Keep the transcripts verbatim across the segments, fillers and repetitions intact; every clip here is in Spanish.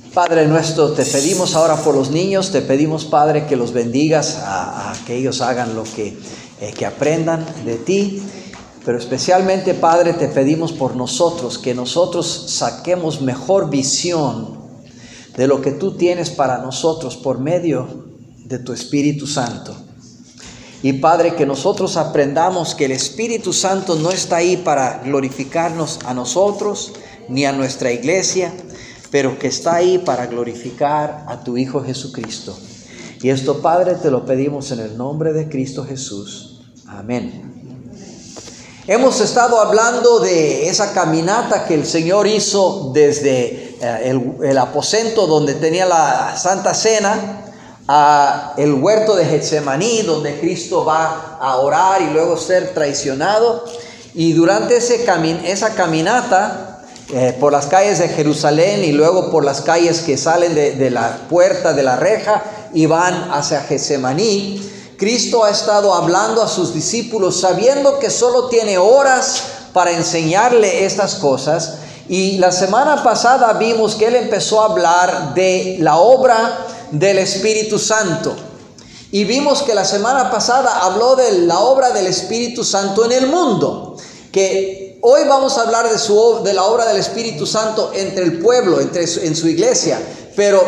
Padre nuestro, te pedimos ahora por los niños, te pedimos, Padre, que los bendigas, a, a que ellos hagan lo que, eh, que aprendan de ti, pero especialmente, Padre, te pedimos por nosotros, que nosotros saquemos mejor visión de lo que tú tienes para nosotros por medio de tu Espíritu Santo. Y Padre, que nosotros aprendamos que el Espíritu Santo no está ahí para glorificarnos a nosotros ni a nuestra iglesia, pero que está ahí para glorificar a tu Hijo Jesucristo. Y esto, Padre, te lo pedimos en el nombre de Cristo Jesús. Amén. Hemos estado hablando de esa caminata que el Señor hizo desde eh, el, el aposento donde tenía la Santa Cena a el huerto de Getsemaní, donde Cristo va a orar y luego ser traicionado. Y durante ese cami- esa caminata, Eh, por las calles de Jerusalén y luego por las calles que salen de, de la puerta de la reja y van hacia Getsemaní, Cristo ha estado hablando a sus discípulos sabiendo que solo tiene horas para enseñarle estas cosas. Y la semana pasada vimos que Él empezó a hablar de la obra del Espíritu Santo. Y vimos que la semana pasada habló de la obra del Espíritu Santo en el mundo, que hoy vamos a hablar de, su, de la obra del Espíritu Santo entre el pueblo, entre su, en su iglesia. Pero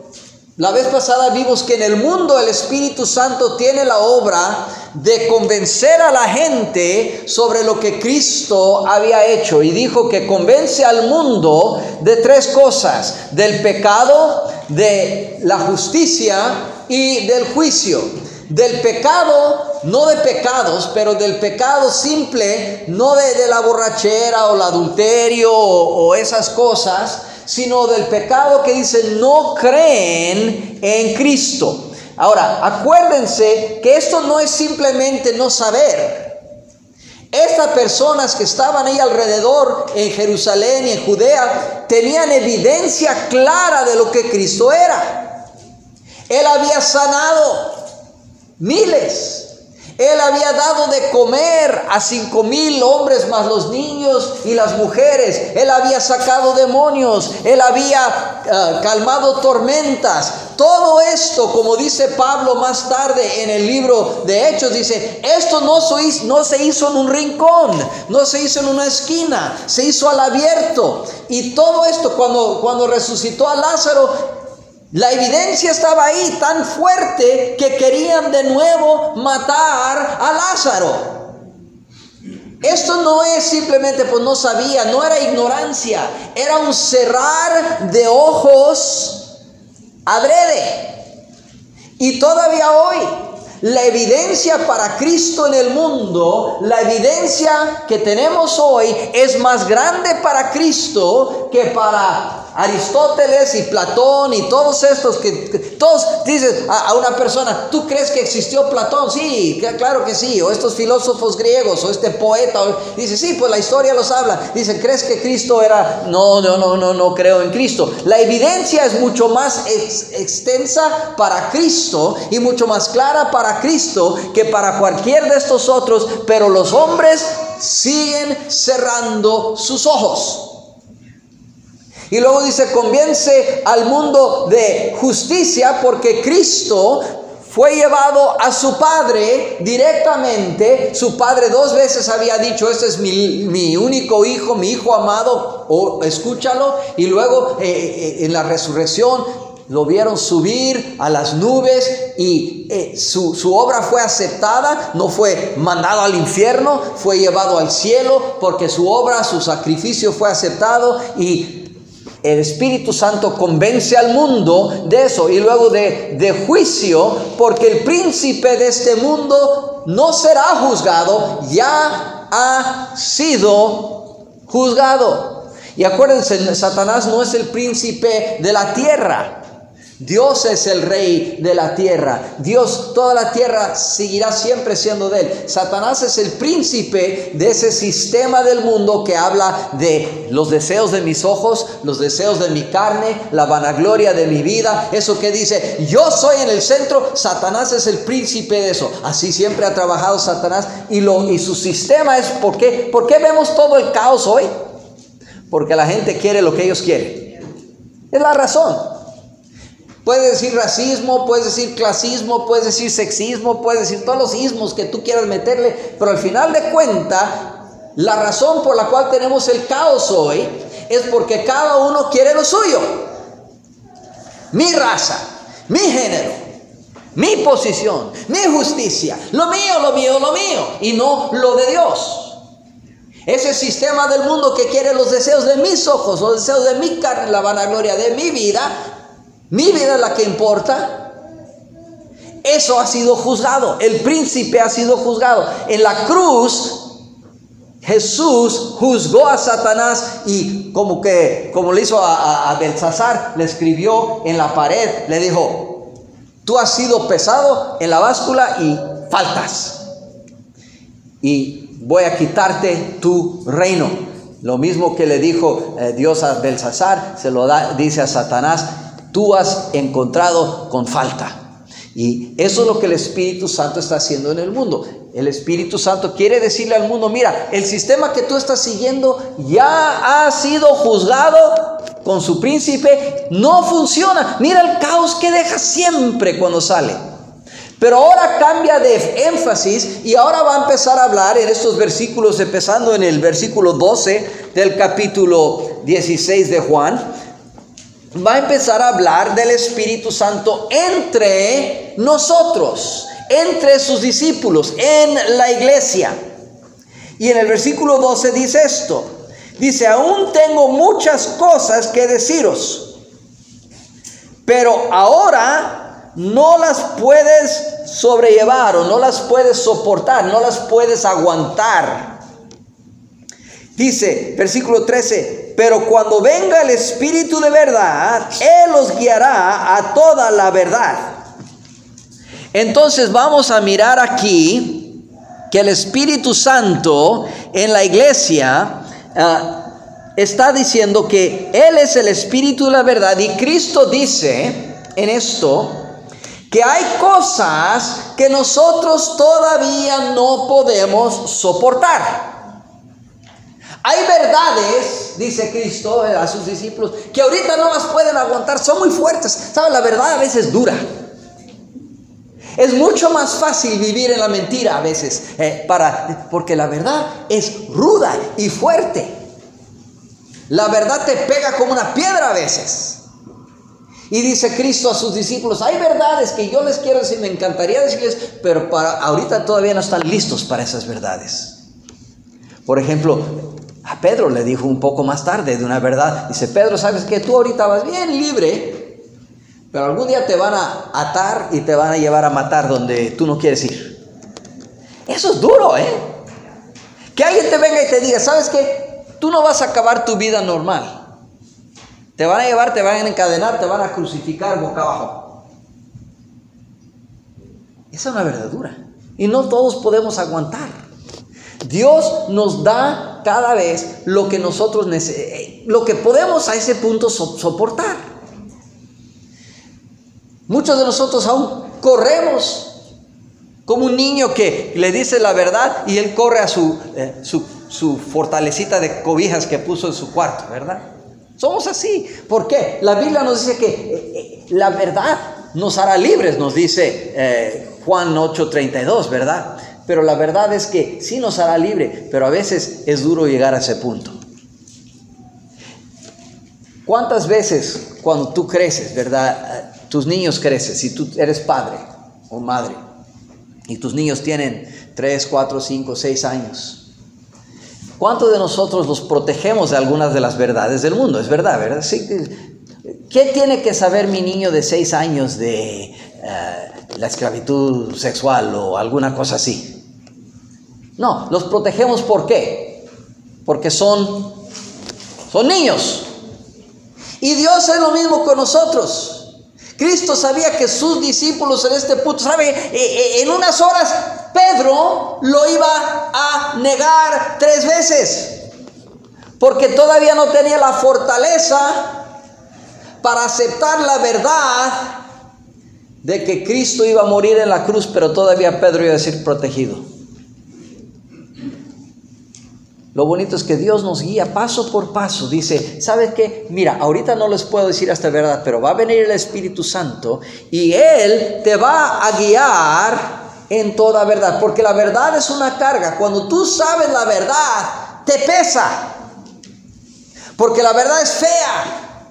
la vez pasada vimos que en el mundo el Espíritu Santo tiene la obra de convencer a la gente sobre lo que Cristo había hecho. Y dijo que convence al mundo de tres cosas: del pecado, de la justicia y del juicio. Del pecado, no de pecados, pero del pecado simple, no de, de la borrachera o el adulterio o, o esas cosas, sino del pecado que dice no creen en Cristo. Ahora, acuérdense que esto no es simplemente no saber. Estas personas que estaban ahí alrededor en Jerusalén y en Judea tenían evidencia clara de lo que Cristo era. Él había sanado miles. Él había dado de comer a cinco mil hombres más los niños y las mujeres. Él había sacado demonios. Él había uh, calmado tormentas. Todo esto, como dice Pablo más tarde en el libro de Hechos, dice, esto no se hizo, no se hizo en un rincón, no se hizo en una esquina, se hizo al abierto. Y todo esto cuando, cuando resucitó a Lázaro, la evidencia estaba ahí tan fuerte que querían de nuevo matar a Lázaro. Esto no es simplemente pues no sabía, no era ignorancia, era un cerrar de ojos adrede. Y todavía hoy, la evidencia para Cristo en el mundo, la evidencia que tenemos hoy es más grande para Cristo que para Aristóteles y Platón y todos estos que, que todos dicen a, a una persona, ¿tú crees que existió Platón? Sí, que, claro que sí. O estos filósofos griegos, o este poeta, o, dice, sí, pues la historia los habla. Dicen, ¿crees que Cristo era? No, no, no, no, no creo en Cristo. La evidencia es mucho más ex, extensa para Cristo y mucho más clara para Cristo que para cualquier de estos otros, pero los hombres siguen cerrando sus ojos. Y luego dice, convence al mundo de justicia porque Cristo fue llevado a su Padre directamente. Su Padre dos veces había dicho, este es mi, mi único hijo, mi hijo amado, o escúchalo. Y luego eh, eh, en la resurrección lo vieron subir a las nubes y eh, su, su obra fue aceptada, no fue mandado al infierno, fue llevado al cielo porque su obra, su sacrificio fue aceptado. Y el Espíritu Santo convence al mundo de eso. Y luego de, de juicio, porque el príncipe de este mundo no será juzgado, ya ha sido juzgado. Y acuérdense, Satanás no es el príncipe de la tierra. Dios es el rey de la tierra. Dios, toda la tierra seguirá siempre siendo de él. Satanás es el príncipe de ese sistema del mundo que habla de los deseos de mis ojos, los deseos de mi carne, la vanagloria de mi vida. Eso que dice, yo soy en el centro. Satanás es el príncipe de eso. Así siempre ha trabajado Satanás. Y, lo, y su sistema es, ¿por qué? ¿Por qué vemos todo el caos hoy? Porque la gente quiere lo que ellos quieren. Es la razón. Puedes decir racismo, puedes decir clasismo, puedes decir sexismo, puedes decir todos los ismos que tú quieras meterle, pero al final de cuentas, la razón por la cual tenemos el caos hoy es porque cada uno quiere lo suyo. Mi raza, mi género, mi posición, mi justicia, lo mío, lo mío, lo mío, y no lo de Dios. Ese sistema del mundo que quiere los deseos de mis ojos, los deseos de mi carne, la vanagloria de mi vida, mi vida es la que importa. Eso ha sido juzgado. El príncipe ha sido juzgado. En la cruz, Jesús juzgó a Satanás y como que, como le hizo a, a, a Belsasar, le escribió en la pared, le dijo: tú has sido pesado en la báscula y faltas. Y voy a quitarte tu reino. Lo mismo que le dijo eh, Dios a Belsasar, se lo da, dice a Satanás: tú has encontrado con falta. Y eso es lo que el Espíritu Santo está haciendo en el mundo. El Espíritu Santo quiere decirle al mundo: mira, el sistema que tú estás siguiendo ya ha sido juzgado con su príncipe, no funciona. Mira el caos que deja siempre cuando sale. Pero ahora cambia de énfasis y ahora va a empezar a hablar en estos versículos, empezando en el versículo doce del capítulo dieciséis de Juan. Va a empezar a hablar del Espíritu Santo entre nosotros, entre sus discípulos, en la iglesia. Y en el versículo doce dice esto. Dice: aún tengo muchas cosas que deciros, pero ahora no las puedes sobrellevar o no las puedes soportar, no las puedes aguantar. Dice, versículo trece: pero cuando venga el Espíritu de verdad, Él os guiará a toda la verdad. Entonces vamos a mirar aquí que el Espíritu Santo en la iglesia uh, está diciendo que Él es el Espíritu de la verdad. Y Cristo dice en esto que hay cosas que nosotros todavía no podemos soportar. Hay verdades, dice Cristo a sus discípulos, que ahorita no las pueden aguantar, son muy fuertes. ¿Sabe? La verdad a veces dura. Es mucho más fácil vivir en la mentira a veces, eh, para, porque la verdad es ruda y fuerte. La verdad te pega como una piedra a veces. Y dice Cristo a sus discípulos: hay verdades que yo les quiero decir, me encantaría decirles, pero para ahorita todavía no están listos para esas verdades. Por ejemplo, a Pedro le dijo un poco más tarde de una verdad. Dice: Pedro, ¿sabes qué? Tú ahorita vas bien libre, pero algún día te van a atar y te van a llevar a matar donde tú no quieres ir. Eso es duro, ¿eh? Que alguien te venga y te diga: ¿sabes qué? Tú no vas a acabar tu vida normal. Te van a llevar, te van a encadenar, te van a crucificar boca abajo. Esa es una verdad dura. Y no todos podemos aguantar. Dios nos da cada vez lo que nosotros nece- lo que podemos a ese punto so- soportar. Muchos de nosotros aún corremos como un niño que le dice la verdad y él corre a su, eh, su, su fortalecita de cobijas que puso en su cuarto, ¿verdad? Somos así. ¿Por qué? La Biblia nos dice que eh, eh, la verdad nos hará libres, nos dice eh, Juan ocho treinta y dos, ¿verdad? Pero la verdad es que sí nos hará libre, pero a veces es duro llegar a ese punto. ¿Cuántas veces cuando tú creces, verdad? Tus niños crecen, si tú eres padre o madre, y tus niños tienen tres, cuatro, cinco, seis años. ¿Cuántos de nosotros los protegemos de algunas de las verdades del mundo? Es verdad, ¿verdad? Sí. ¿Qué tiene que saber mi niño de seis años de uh, la esclavitud sexual o alguna cosa así? No, los protegemos ¿por qué? Porque son, son niños. Y Dios es lo mismo con nosotros. Cristo sabía que sus discípulos en este punto, ¿sabe? En unas horas Pedro lo iba a negar tres veces, porque todavía no tenía la fortaleza para aceptar la verdad de que Cristo iba a morir en la cruz, pero todavía Pedro iba a decir protegido. Lo bonito es que Dios nos guía paso por paso. Dice, ¿sabes qué? Mira, ahorita no les puedo decir esta verdad, pero va a venir el Espíritu Santo y Él te va a guiar en toda verdad. Porque la verdad es una carga. Cuando tú sabes la verdad, te pesa. Porque la verdad es fea.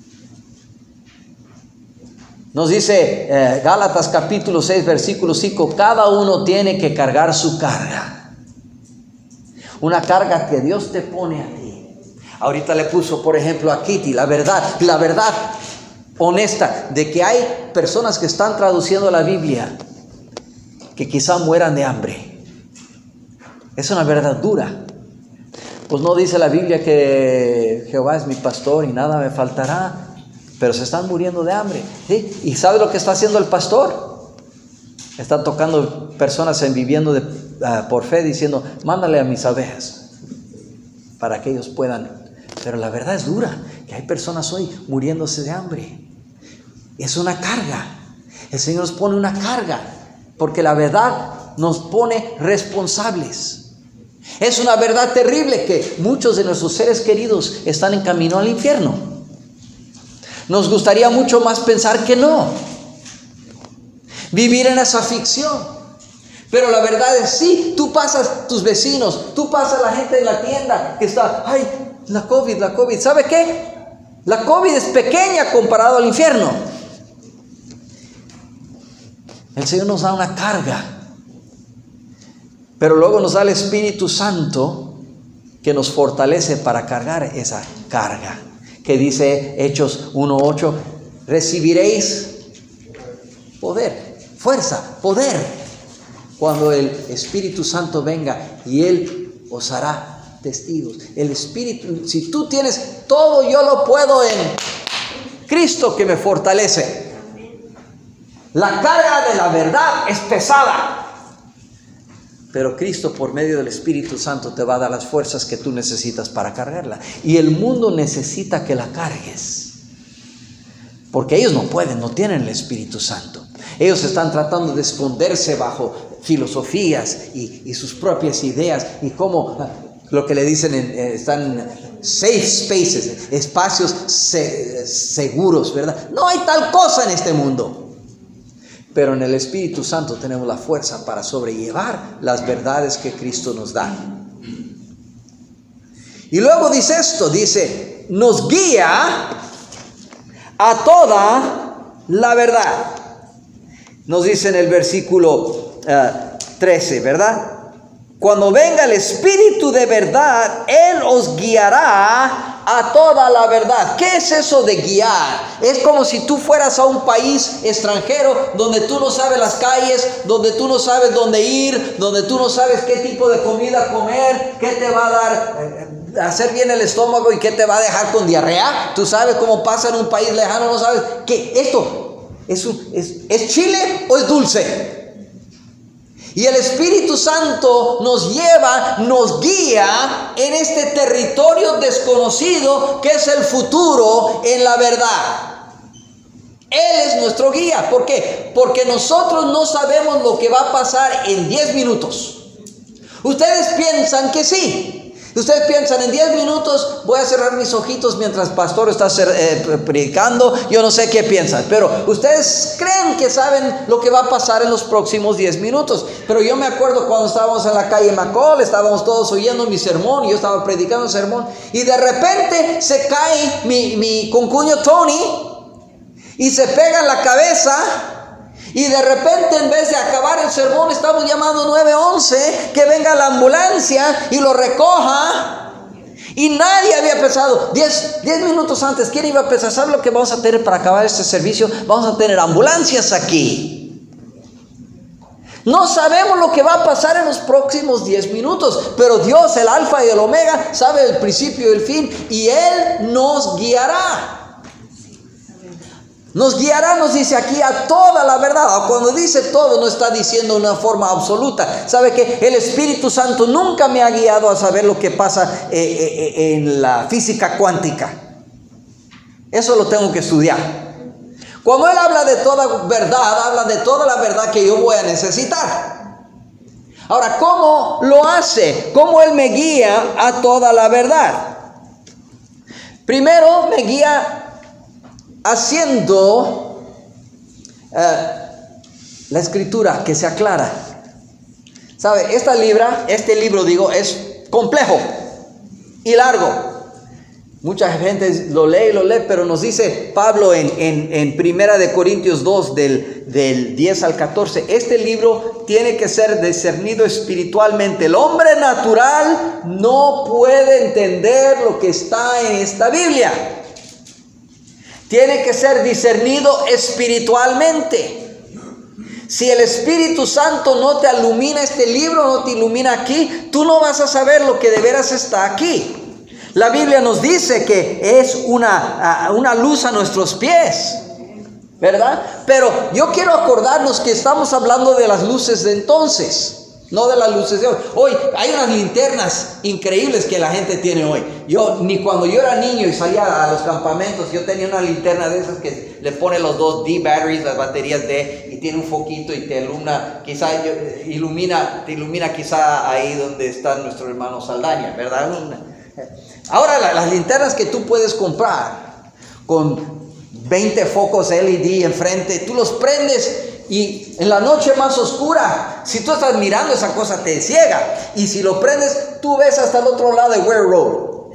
Nos dice eh, Gálatas capítulo seis, versículo cinco, cada uno tiene que cargar su carga. Una carga que Dios te pone a ti. Ahorita le puso, por ejemplo, a Kitty, la verdad, la verdad honesta de que hay personas que están traduciendo la Biblia que quizá mueran de hambre. Es una verdad dura. Pues no dice la Biblia que Jehová es mi pastor y nada me faltará, pero se están muriendo de hambre, ¿sí? ¿Y sabe lo que está haciendo el pastor? Está tocando personas en viviendo de, uh, por fe, diciendo, mándale a mis abejas para que ellos puedan. Pero la verdad es dura, que hay personas hoy muriéndose de hambre. Es una carga. El Señor nos pone una carga, porque la verdad nos pone responsables. Es una verdad terrible que muchos de nuestros seres queridos están en camino al infierno. Nos gustaría mucho más pensar que no. Vivir en esa ficción. Pero la verdad es sí, tú pasas tus vecinos, tú pasas la gente en la tienda que está, ay, la COVID, la COVID. ¿Sabe qué? La COVID es pequeña comparado al infierno. El Señor nos da una carga. Pero luego nos da el Espíritu Santo que nos fortalece para cargar esa carga. Que dice Hechos uno ocho, recibiréis poder, fuerza, poder, cuando el Espíritu Santo venga y Él os hará testigos. El Espíritu, si tú tienes todo, yo lo puedo en Cristo que me fortalece. La carga de la verdad es pesada. Pero Cristo, por medio del Espíritu Santo, te va a dar las fuerzas que tú necesitas para cargarla. Y el mundo necesita que la cargues. Porque ellos no pueden, no tienen el Espíritu Santo. Ellos están tratando de esconderse bajo filosofías y, y sus propias ideas. Y como lo que le dicen, en, eh, están safe spaces, espacios se, seguros, ¿verdad? No hay tal cosa en este mundo. Pero en el Espíritu Santo tenemos la fuerza para sobrellevar las verdades que Cristo nos da. Y luego dice esto, dice, nos guía a toda la verdad. Nos dice en el versículo uh, trece, ¿verdad? Cuando venga el Espíritu de verdad, Él os guiará a toda la verdad. ¿Qué es eso de guiar? Es como si tú fueras a un país extranjero donde tú no sabes las calles, donde tú no sabes dónde ir, donde tú no sabes qué tipo de comida comer, qué te va a dar, eh, hacer bien el estómago y qué te va a dejar con diarrea. Tú sabes cómo pasa en un país lejano, no sabes qué esto es, es, es chile o es dulce. Y el Espíritu Santo nos lleva, nos guía en este territorio desconocido que es el futuro en la verdad. Él es nuestro guía. ¿Por qué? Porque nosotros no sabemos lo que va a pasar en diez minutos. Ustedes piensan que sí. Ustedes piensan, en diez minutos voy a cerrar mis ojitos mientras el pastor está eh, predicando. Yo no sé qué piensan, pero ustedes creen que saben lo que va a pasar en los próximos diez minutos. Pero yo me acuerdo cuando estábamos en la calle McCall, estábamos todos oyendo mi sermón y yo estaba predicando el sermón. Y de repente se cae mi, mi concuño Tony y se pega en la cabeza. Y de repente, en vez de acabar el sermón, estamos llamando nueve once, que venga la ambulancia y lo recoja. Y nadie había pensado, diez minutos antes, ¿quién iba a pensar? ¿Sabe lo que vamos a tener para acabar este servicio? Vamos a tener ambulancias aquí. No sabemos lo que va a pasar en los próximos diez minutos, pero Dios, el alfa y el omega, sabe el principio y el fin, y Él nos guiará. Nos guiará, nos dice aquí, a toda la verdad. Cuando dice todo, no está diciendo de una forma absoluta. ¿Sabe que el Espíritu Santo nunca me ha guiado a saber lo que pasa eh, eh, en la física cuántica? Eso lo tengo que estudiar. Cuando Él habla de toda verdad, habla de toda la verdad que yo voy a necesitar. Ahora, ¿cómo lo hace? ¿Cómo Él me guía a toda la verdad? Primero me guía haciendo uh, la escritura que sea clara. ¿Sabe? Esta libra, este libro, digo, es complejo y largo. Mucha gente lo lee y lo lee, pero nos dice Pablo en, en, en Primera de Corintios dos, del, del diez al catorce, este libro tiene que ser discernido espiritualmente. El hombre natural no puede entender lo que está en esta Biblia. Tiene que ser discernido espiritualmente. Si el Espíritu Santo no te ilumina este libro, no te ilumina aquí, tú no vas a saber lo que de veras está aquí. La Biblia nos dice que es una, una luz a nuestros pies, ¿verdad? Pero yo quiero acordarnos que estamos hablando de las luces de entonces, no de las luces de hoy. Hoy hay unas linternas increíbles que la gente tiene hoy. Yo, ni cuando yo era niño y salía a los campamentos, yo tenía una linterna de esas que le pone los dos D batteries, las baterías D, y tiene un foquito y te ilumina, quizá ilumina, te ilumina quizá ahí donde está nuestro hermano Saldaña, ¿verdad? Ahora la, las linternas que tú puedes comprar con veinte focos L E D enfrente, tú los prendes y en la noche más oscura, si tú estás mirando esa cosa te ciega, y si lo prendes tú ves hasta el otro lado de Ware Road.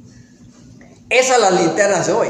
Esas son las linternas de hoy.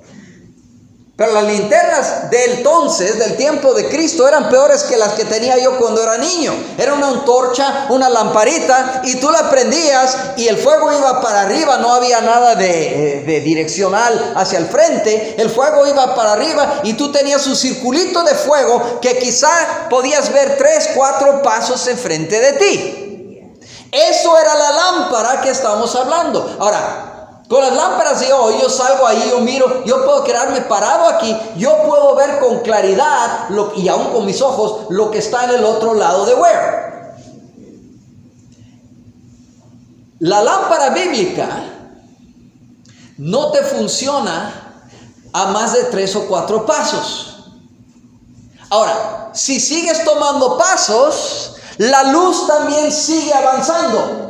Pero las linternas de entonces, del tiempo de Cristo, eran peores que las que tenía yo cuando era niño. Era una antorcha, una lamparita, y tú la prendías y el fuego iba para arriba. No había nada de, de direccional hacia el frente. El fuego iba para arriba y tú tenías un circulito de fuego que quizá podías ver tres, cuatro pasos enfrente de ti. Eso era la lámpara que estamos hablando. Ahora, con las lámparas de hoy, yo salgo ahí, yo miro, yo puedo quedarme parado aquí, yo puedo ver con claridad, lo, y aún con mis ojos, lo que está en el otro lado de Ware. La lámpara bíblica no te funciona a más de tres o cuatro pasos. Ahora, si sigues tomando pasos, la luz también sigue avanzando.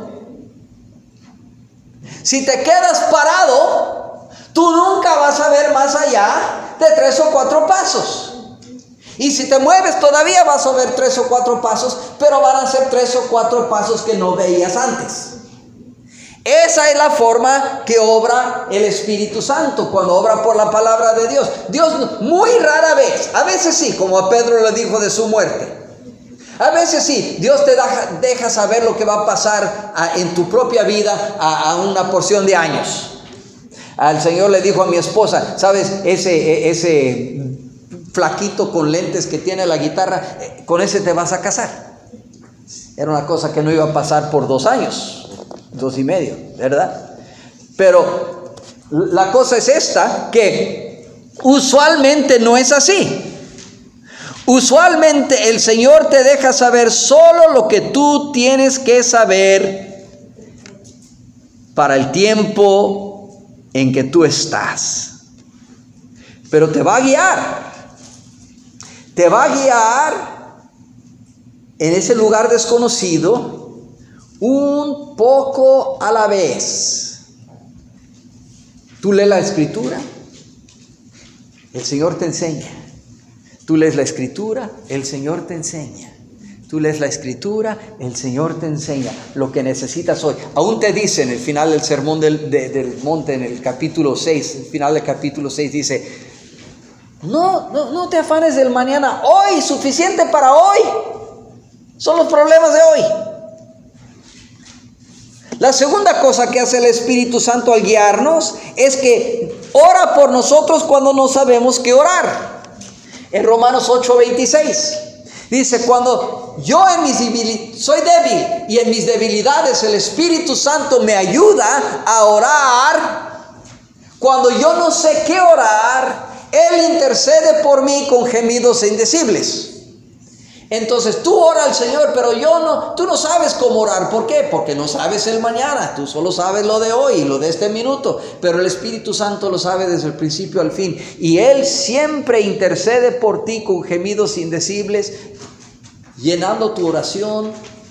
Si te quedas parado, tú nunca vas a ver más allá de tres o cuatro pasos. Y si te mueves todavía vas a ver tres o cuatro pasos, pero van a ser tres o cuatro pasos que no veías antes. Esa es la forma que obra el Espíritu Santo cuando obra por la palabra de Dios. Dios muy rara vez, a veces sí, como a Pedro le dijo de su muerte. A veces sí, Dios te deja, deja saber lo que va a pasar a, en tu propia vida a, a una porción de años. Al Señor le dijo a mi esposa, ¿sabes? Ese, ese flaquito con lentes que tiene la guitarra, con ese te vas a casar. Era una cosa que no iba a pasar por dos años, dos y medio, ¿verdad? Pero la cosa es esta, que usualmente no es así. Usualmente el Señor te deja saber solo lo que tú tienes que saber para el tiempo en que tú estás. Pero te va a guiar. Te va a guiar en ese lugar desconocido un poco a la vez. Tú lees la Escritura, el Señor te enseña. Tú lees la Escritura, el Señor te enseña. Tú lees la Escritura, el Señor te enseña lo que necesitas hoy. Aún te dice en el final del sermón del, de, del monte, en el capítulo seis, el final del capítulo seis dice, no, no, no te afanes del mañana, hoy, suficiente para hoy. Son los problemas de hoy. La segunda cosa que hace el Espíritu Santo al guiarnos es que ora por nosotros cuando no sabemos qué orar. En Romanos ocho veintiséis dice, cuando yo en mis debil- soy débil y en mis debilidades el Espíritu Santo me ayuda a orar. Cuando yo no sé qué orar, Él intercede por mí con gemidos indecibles. Entonces tú ora al Señor, pero yo no, tú no sabes cómo orar. ¿Por qué? Porque no sabes el mañana, tú solo sabes lo de hoy, lo de este minuto. Pero el Espíritu Santo lo sabe desde el principio al fin. Y Él siempre intercede por ti con gemidos indecibles, llenando tu oración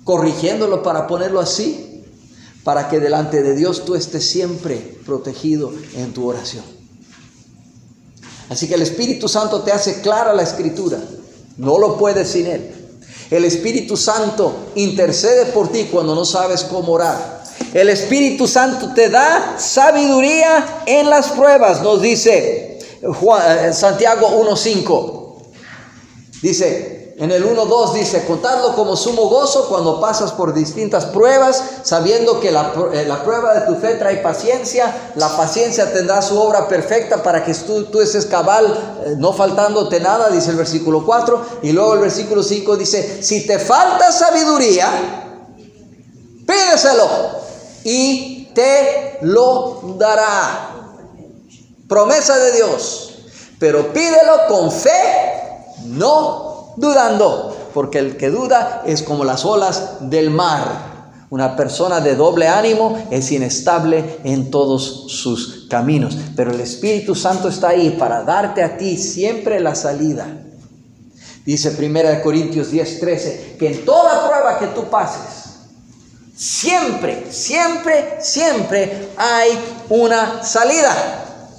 corrigiéndolo para ponerlo así, para que delante de Dios tú estés siempre protegido en tu oración. Así que el Espíritu Santo te hace clara la Escritura. No lo puedes sin Él. El Espíritu Santo intercede por ti cuando no sabes cómo orar. El Espíritu Santo te da sabiduría en las pruebas, nos dice Juan, Santiago uno cinco. Dice, en el uno dos dice, contadlo como sumo gozo cuando pasas por distintas pruebas, sabiendo que la, la prueba de tu fe trae paciencia. La paciencia tendrá su obra perfecta para que tú, tú estés cabal, no faltándote nada, dice el versículo cuatro. Y luego el versículo cinco dice, si te falta sabiduría, pídeselo y te lo dará. Promesa de Dios. Pero pídelo con fe, no dudando, porque el que duda es como las olas del mar. Una persona de doble ánimo es inestable en todos sus caminos. Pero el Espíritu Santo está ahí para darte a ti siempre la salida. Dice primera de Corintios diez trece, que en toda prueba que tú pases, siempre, siempre, siempre hay una salida.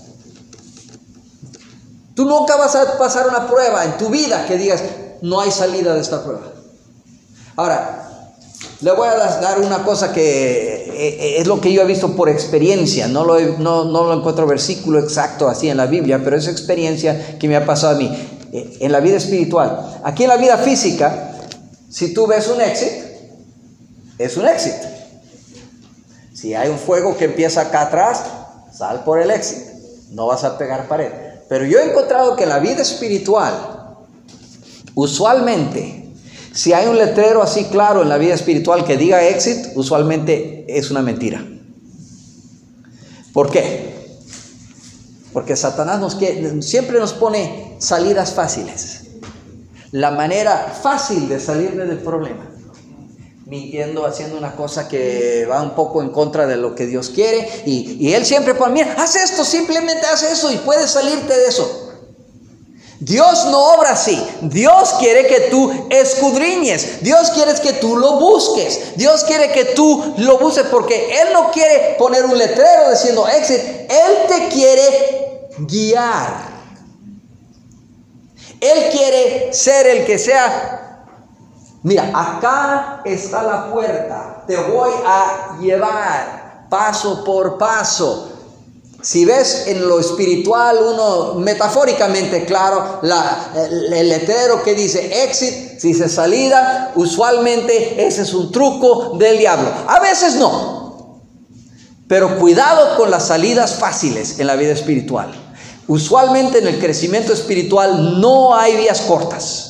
Tú nunca vas a pasar una prueba en tu vida que digas, no hay salida de esta prueba. Ahora, le voy a dar una cosa que es lo que yo he visto por experiencia. No lo, he, no, no lo encuentro versículo exacto así en la Biblia, pero es experiencia que me ha pasado a mí. En la vida espiritual. Aquí en la vida física, si tú ves un éxito, es un éxito. Si hay un fuego que empieza acá atrás, sal por el éxito. No vas a pegar pared. Pero yo he encontrado que en la vida espiritual, usualmente, si hay un letrero así claro en la vida espiritual que diga exit, usualmente es una mentira. ¿Por qué? Porque Satanás nos quiere, siempre nos pone salidas fáciles. La manera fácil de salir del problema. Mintiendo, haciendo una cosa que va un poco en contra de lo que Dios quiere. Y, y Él siempre pone, mira, haz esto, simplemente haz eso y puedes salirte de eso. Dios no obra así. Dios quiere que tú escudriñes. Dios quiere que tú lo busques. Dios quiere que tú lo busques porque Él no quiere poner un letrero diciendo exit. Él te quiere guiar. Él quiere ser el que sea. Mira, acá está la puerta. Te voy a llevar paso por paso. Si ves en lo espiritual, uno metafóricamente, claro, la, el, el letrero que dice exit, dice salida, usualmente ese es un truco del diablo. A veces no. Pero cuidado con las salidas fáciles en la vida espiritual. Usualmente en el crecimiento espiritual no hay vías cortas.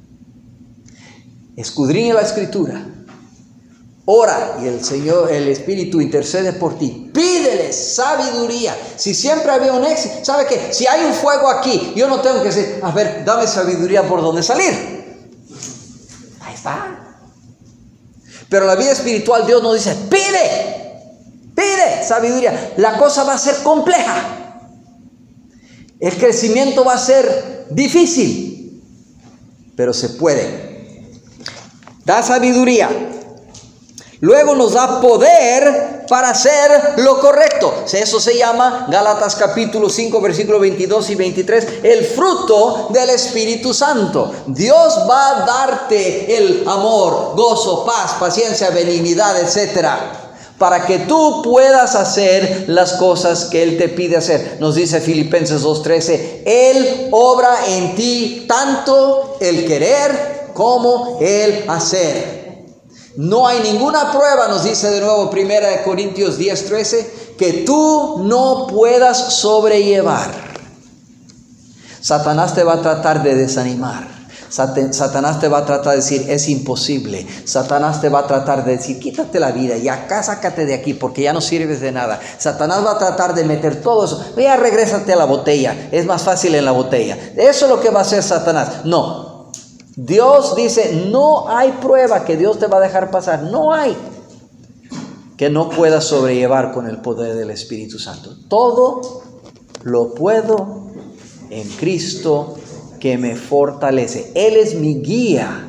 Escudriña la Escritura. Ora y el Señor, el Espíritu intercede por ti. Pídele sabiduría. Si siempre había un éxito, ¿sabe qué? Si hay un fuego aquí, yo no tengo que decir, a ver, dame sabiduría por dónde salir. Ahí está. Pero en la vida espiritual Dios nos dice, pide, pide sabiduría. La cosa va a ser compleja. El crecimiento va a ser difícil, pero se puede. Da sabiduría. Luego nos da poder para hacer lo correcto. Eso se llama, Gálatas capítulo cinco, versículos veintidós y veintitrés, el fruto del Espíritu Santo. Dios va a darte el amor, gozo, paz, paciencia, benignidad, etcétera, para que tú puedas hacer las cosas que Él te pide hacer. Nos dice Filipenses dos trece, Él obra en ti tanto el querer como el hacer. No hay ninguna prueba, nos dice de nuevo primera de Corintios diez trece, que tú no puedas sobrellevar. Satanás te va a tratar de desanimar. Satanás te va a tratar de decir, es imposible. Satanás te va a tratar de decir, quítate la vida y acá sácate de aquí porque ya no sirves de nada. Satanás va a tratar de meter todo eso. Ya regrésate a la botella, es más fácil en la botella. Eso es lo que va a hacer Satanás. No. Dios dice, no hay prueba que Dios te va a dejar pasar. No hay que no puedas sobrellevar con el poder del Espíritu Santo. Todo lo puedo en Cristo que me fortalece. Él es mi guía.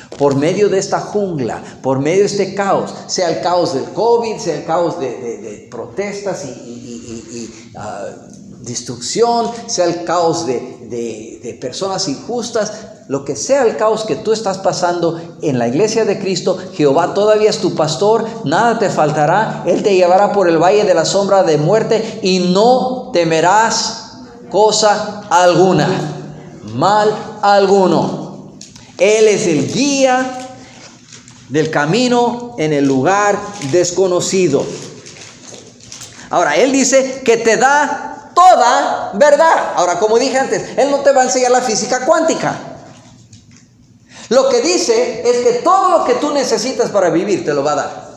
por medio de esta jungla, por medio de este caos, sea el caos del COVID, sea el caos de, de, de protestas y, y, y, y uh, destrucción, sea el caos de, de, de personas injustas, lo que sea el caos que tú estás pasando en la iglesia de Cristo, Jehová todavía es tu pastor, nada te faltará, Él te llevará por el valle de la sombra de muerte y no temerás cosa alguna, mal alguno. Él es el guía del camino en el lugar desconocido. Ahora, Él dice que te da toda verdad. Ahora, como dije antes, Él no te va a enseñar la física cuántica. Lo que dice es que todo lo que tú necesitas para vivir te lo va a dar.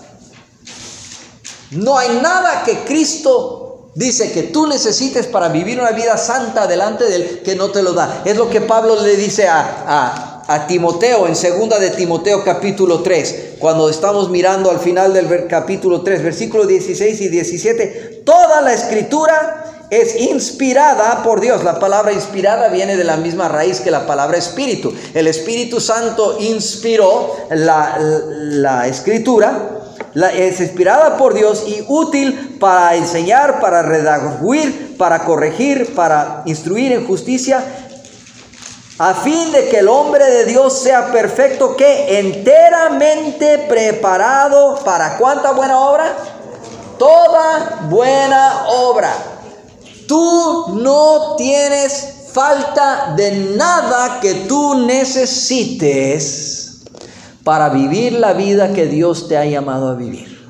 No hay nada que Cristo dice que tú necesites para vivir una vida santa delante de Él que no te lo da. Es lo que Pablo le dice a, a, a Timoteo en segunda de Timoteo capítulo tres. Cuando estamos mirando al final del capítulo tres, versículos dieciséis y diecisiete. Toda la escritura es inspirada por Dios. La palabra inspirada viene de la misma raíz que la palabra espíritu. El Espíritu Santo inspiró la, la escritura. La, es inspirada por Dios y útil para enseñar, para redarguir, para corregir, para instruir en justicia, a fin de que el hombre de Dios sea perfecto, que enteramente preparado para ¿cuánta buena obra? Toda buena obra. Tú no tienes falta de nada que tú necesites para vivir la vida que Dios te ha llamado a vivir.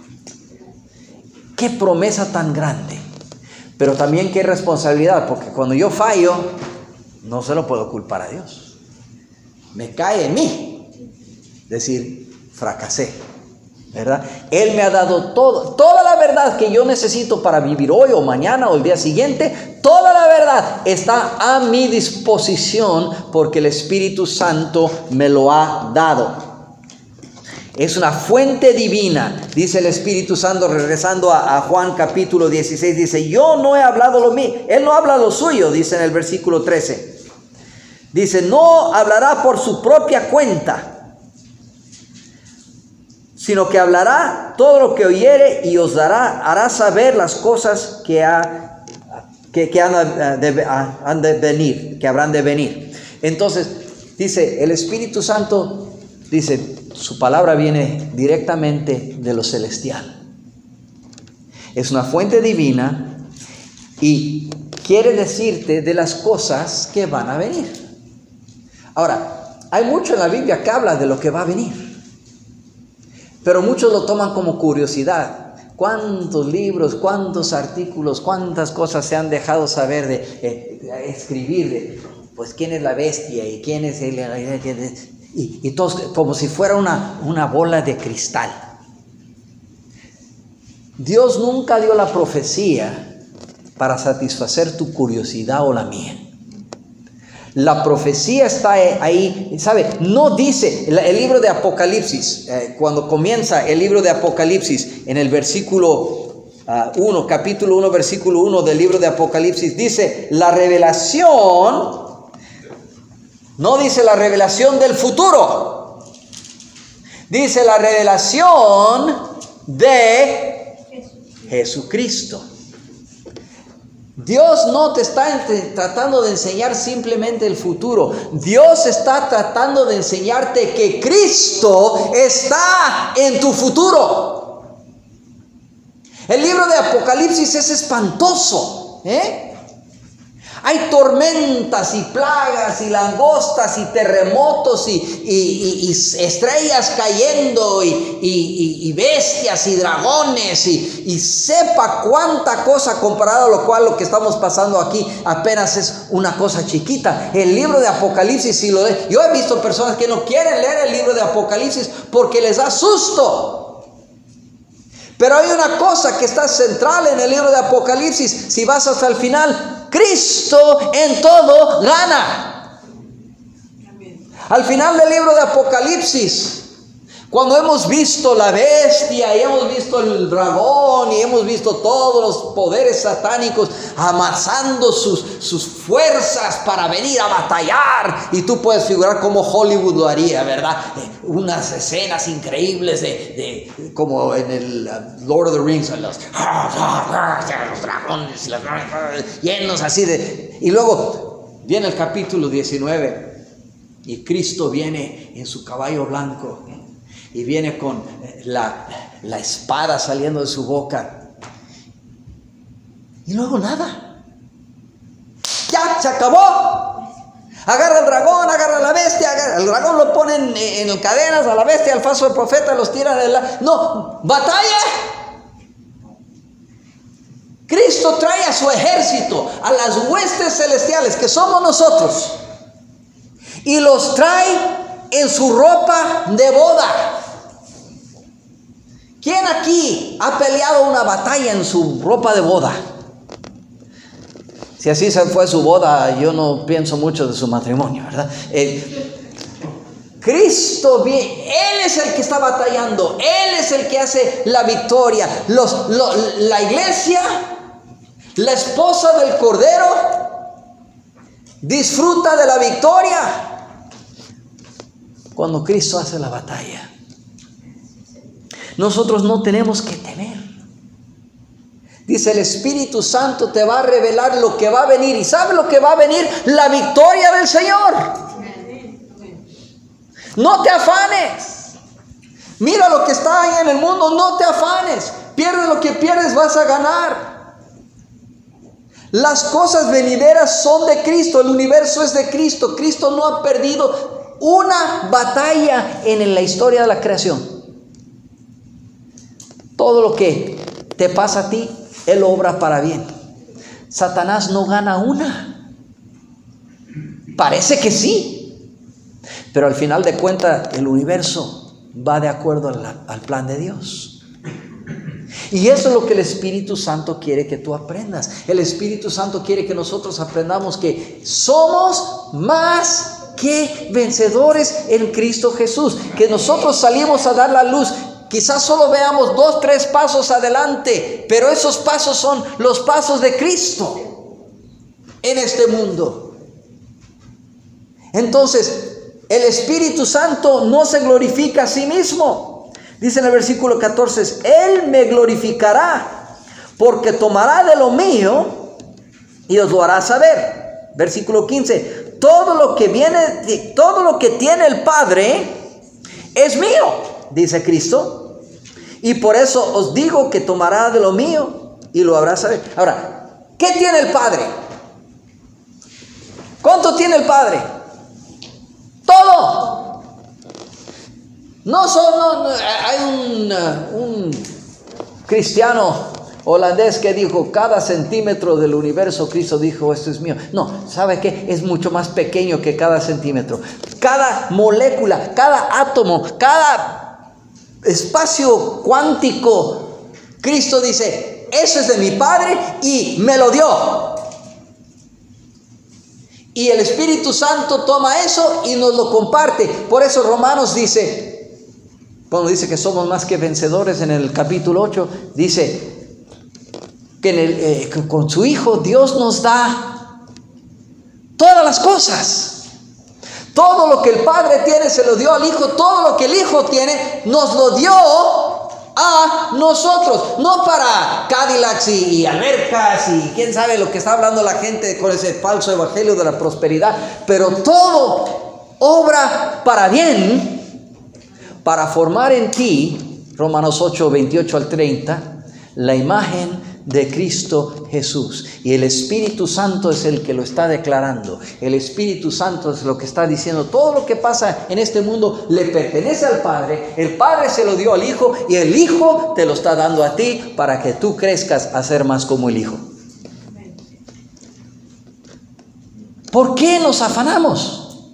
Qué promesa tan grande, pero también qué responsabilidad, porque cuando yo fallo, no se lo puedo culpar a Dios. Me cae en mí decir, fracasé, ¿verdad? Él me ha dado todo, toda la verdad que yo necesito para vivir hoy o mañana o el día siguiente. Toda la verdad está a mi disposición porque el Espíritu Santo me lo ha dado. Es una fuente divina, dice el Espíritu Santo, regresando a, a Juan capítulo dieciséis, dice, yo no he hablado lo mío, Él no habla lo suyo, dice en el versículo trece. Dice, no hablará por su propia cuenta, sino que hablará todo lo que oyere y os dará, hará saber las cosas que, ha, que, que han, de, han de venir, que habrán de venir. Entonces, dice, el Espíritu Santo, dice, su palabra viene directamente de lo celestial. Es una fuente divina y quiere decirte de las cosas que van a venir. Ahora, hay mucho en la Biblia que habla de lo que va a venir, pero muchos lo toman como curiosidad. ¿Cuántos libros, cuántos artículos, cuántas cosas se han dejado saber de eh, escribir de, pues, quién es la bestia y quién es el... Y, y todos como si fuera una, una bola de cristal. Dios nunca dio la profecía para satisfacer tu curiosidad o la mía. La profecía está ahí, ¿sabe? No dice, el, el libro de Apocalipsis, eh, cuando comienza el libro de Apocalipsis, en el versículo uno, uh, capítulo uno, versículo uno del libro de Apocalipsis, dice, la revelación... No dice la revelación del futuro. Dice la revelación de Jesucristo. Dios no te está tratando de enseñar simplemente el futuro. Dios está tratando de enseñarte que Cristo está en tu futuro. El libro de Apocalipsis es espantoso, ¿eh? Hay tormentas y plagas y langostas y terremotos y, y, y, y estrellas cayendo y, y, y bestias y dragones y, y sepa cuánta cosa comparado a lo cual lo que estamos pasando aquí apenas es una cosa chiquita. El libro de Apocalipsis, si lo lee, yo he visto personas que no quieren leer el libro de Apocalipsis porque les da susto. Pero hay una cosa que está central en el libro de Apocalipsis. Si vas hasta el final, Cristo en todo gana. Al final del libro de Apocalipsis, Cuando hemos visto la bestia y hemos visto el dragón y hemos visto todos los poderes satánicos amasando sus, sus fuerzas para venir a batallar, y tú puedes figurar cómo Hollywood lo haría, ¿verdad? Unas escenas increíbles de, de como en el Lord of the Rings, los, los dragones los, llenos así de... Y luego viene el capítulo diecinueve y Cristo viene en su caballo blanco. Y viene con la, la espada saliendo de su boca. Y luego nada. Ya, se acabó. Agarra el dragón, agarra la bestia. Agarra, el dragón lo ponen en, en cadenas, a la bestia, al falso del profeta, los tiran de la... No, batalla. Cristo trae a su ejército, a las huestes celestiales, que somos nosotros. Y los trae en su ropa de boda. ¿Quién aquí ha peleado una batalla en su ropa de boda? Si así se fue su boda, yo no pienso mucho de su matrimonio, ¿verdad? Eh, Cristo, Él es el que está batallando, Él es el que hace la victoria. Los, lo, la iglesia, la esposa del Cordero, disfruta de la victoria cuando Cristo hace la batalla. Nosotros no tenemos que temer. Dice, el Espíritu Santo te va a revelar lo que va a venir. ¿Y sabe lo que va a venir? La victoria del Señor. No te afanes. Mira lo que está ahí en el mundo. No te afanes. Pierde lo que pierdes, vas a ganar. Las cosas venideras son de Cristo. El universo es de Cristo. Cristo no ha perdido una batalla en la historia de la creación. Todo lo que te pasa a ti, Él obra para bien. Satanás no gana una. Parece que sí, pero al final de cuentas el universo va de acuerdo al, al plan de Dios. Y eso es lo que el Espíritu Santo quiere que tú aprendas. El Espíritu Santo quiere que nosotros aprendamos que somos más que vencedores en Cristo Jesús. Que nosotros salimos a dar la luz. Quizás solo veamos dos, tres pasos adelante, pero esos pasos son los pasos de Cristo en este mundo. Entonces, el Espíritu Santo no se glorifica a sí mismo. Dice en el versículo catorce, Él me glorificará, porque tomará de lo mío y os lo hará saber. Versículo quince, todo lo que viene, todo lo que tiene el Padre es mío, dice Cristo. Y por eso os digo que tomará de lo mío y lo hará saber. Ahora, ¿qué tiene el Padre? ¿Cuánto tiene el Padre? Todo. No son, no, no, hay un, un cristiano holandés que dijo, cada centímetro del universo, Cristo dijo, esto es mío. No, ¿sabe qué? Es mucho más pequeño que cada centímetro. Cada molécula, cada átomo, cada espacio cuántico, Cristo dice, eso es de mi Padre y me lo dio. Y el Espíritu Santo toma eso y nos lo comparte. Por eso Romanos dice, cuando dice que somos más que vencedores en el capítulo ocho, dice que, en el, eh, que con su Hijo Dios nos da todas las cosas. Todo lo que el Padre tiene se lo dio al Hijo. Todo lo que el Hijo tiene nos lo dio a nosotros. No para Cadillacs y, y albercas y quién sabe lo que está hablando la gente con ese falso evangelio de la prosperidad. Pero todo obra para bien, para formar en ti, Romanos ocho, veintiocho al treinta, la imagen de Cristo Jesús. Y el Espíritu Santo es el que lo está declarando. El Espíritu Santo es lo que está diciendo. Todo lo que pasa en este mundo le pertenece al Padre. El Padre se lo dio al Hijo y el Hijo te lo está dando a ti para que tú crezcas a ser más como el Hijo. ¿Por qué nos afanamos?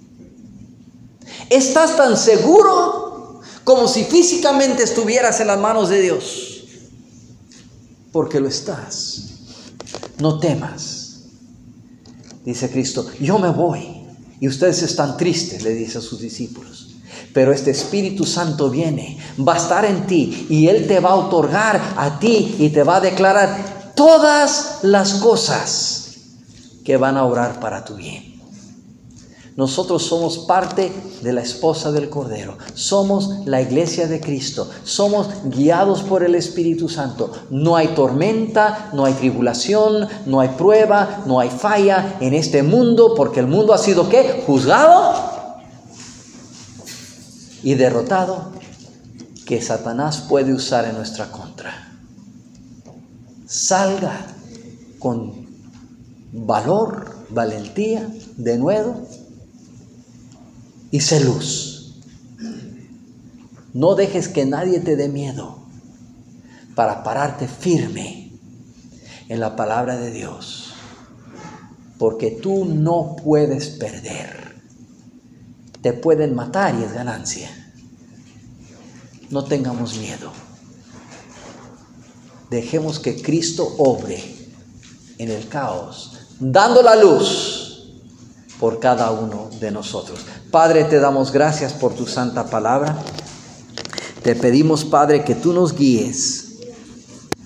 ¿Estás tan seguro como si físicamente estuvieras en las manos de Dios? Porque lo estás. No temas. Dice Cristo, yo me voy y ustedes están tristes, le dice a sus discípulos. Pero este Espíritu Santo viene, va a estar en ti y Él te va a otorgar a ti y te va a declarar todas las cosas que van a obrar para tu bien. Nosotros somos parte de la esposa del Cordero. Somos la iglesia de Cristo. Somos guiados por el Espíritu Santo. No hay tormenta, no hay tribulación, no hay prueba, no hay falla en este mundo, porque el mundo ha sido ¿qué? Juzgado y derrotado, que Satanás puede usar en nuestra contra. Salga con valor, valentía, denuedo, y sé luz. No dejes que nadie te dé miedo para pararte firme en la palabra de Dios, porque tú no puedes perder. Te pueden matar y es ganancia. No tengamos miedo. Dejemos que Cristo obre en el caos, dando la luz por cada uno de nosotros. Padre, te damos gracias por tu santa palabra. Te pedimos, Padre, que tú nos guíes